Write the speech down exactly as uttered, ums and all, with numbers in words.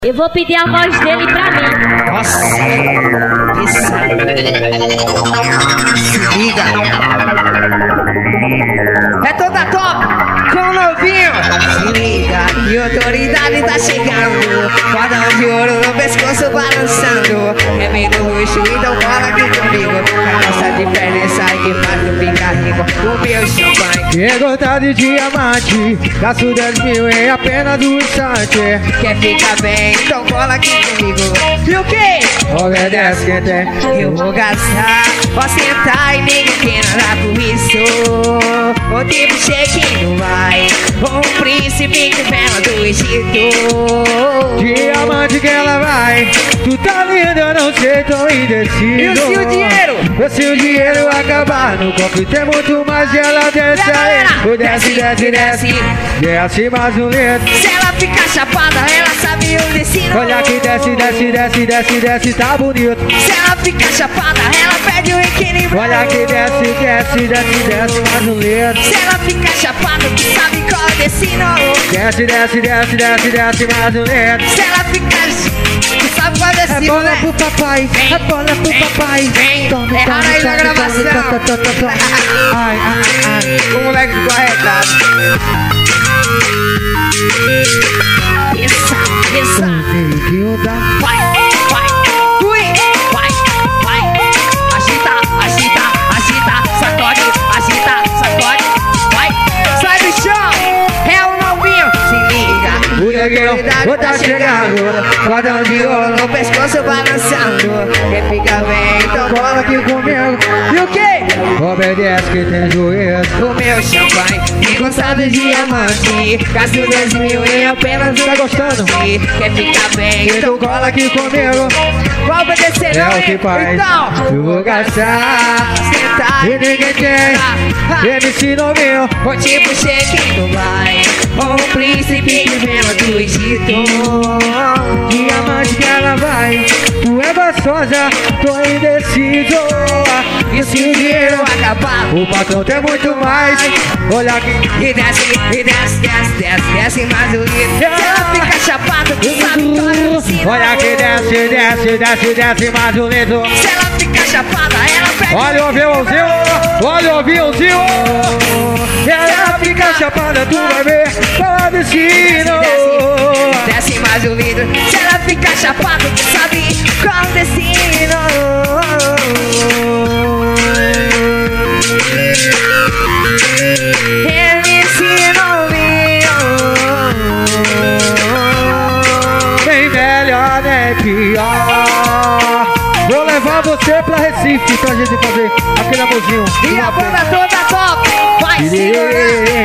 Eu vou pedir a voz dele pra mim. Nossa, isso. Se liga. É toda top com o novinho. Se liga, e autoridade tá chegando. Cordão de ouro no pescoço balançando. É meio do luxo, então cola aqui comigo. A nossa diferença é que faz tu ficar rico. O meu champanhe quer gostar de diamante, gasto dez mil em apenas um instante. quer ficar bem, então cola aqui comigo. E o que? Obedece quem tem. Eu vou gastar, vou sentar e ninguém tem nada com isso. O tipo shake não vai, um príncipe que vela do Egito. Diamante que ela vai, tu tá linda, eu não sei, tô indeciso. E o seu dinheiro? E se o dinheiro acabar no cofre tem muito mais e ela desce aí. O desce, desce, desce, desce mais um litro. Se ela ficar chapada, ela sabe o destino. Olha que desce, desce, desce, desce, desce, tá bonito. Se ela ficar chapada, ela pede o equilíbrio. Olha que desce, desce, desce, desce mais um litro. Se ela ficar chapada, tu sabe qual é o destino. Desce, desce, desce, desce, desce mais um litro. Se ela ficar, tu sabe qual é o É destino, bola né? pro papai, é bola pro Vem, papai. vem, Tome, erraram tome, aí na tome, gravação. tome, tome, tome, tome. Ai, ai, ai. O moleque ficou arretado. Essa, essa. Neguinho da Vai, vai, ui, vai, vai. Agita, agita, agita, sacode, agita, sacode. Vai, sai do chão. É o novinho. Se liga, o neguinho, vou tá chegando. Cordão de ouro, no pescoço balançando. Quer ficar bem, então cola aqui comigo. E o que? Obedece que tem juízo. O meu champanhe, que gosta de diamante. Gasto dois mil em apenas um Tá gostando? instante. Quer ficar bem, Então então cola aqui comigo. vai obedecer, É não, o que hein? faz. Então, Eu vou gastar sentar e ninguém tem. M C novinho. o tipo shake não vai. Um príncipe que vem lá do Egito. Diamante que ela vai. Tu é gostosa, tô indeciso. E se o dinheiro acabar, O patrão tem muito mais. Olha aqui. e desce, e desce, desce, desce, desce mais o litro. Se ela fica chapada, tu sabe qual é o destino. Olha que desce, desce, desce, desce mais um litro. Se ela fica chapada, ela pede. Olha o aviãozinho, olha o aviãozinho. Ela fica chapada, tu vai ver qual é o destino. Desce mais um litro. Se ela ficar chapada, tu sabe qual é o destino. Ele se novinho. Nem melhor nem pior. Vou levar você pra Recife pra gente fazer aquele amorzinho. E a banda toda top. Vai se